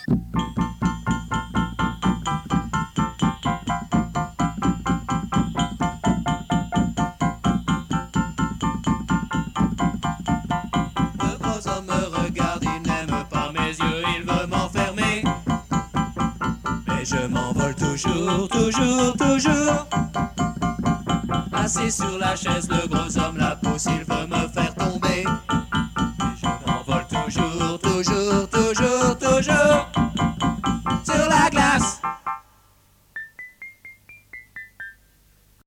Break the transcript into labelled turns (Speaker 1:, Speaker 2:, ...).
Speaker 1: Le gros homme me regarde, il n'aime pas mes yeux, il veut m'enfermer. Mais je m'envole toujours, toujours, toujours. Assis sur la chaise, le gros homme la pousse, il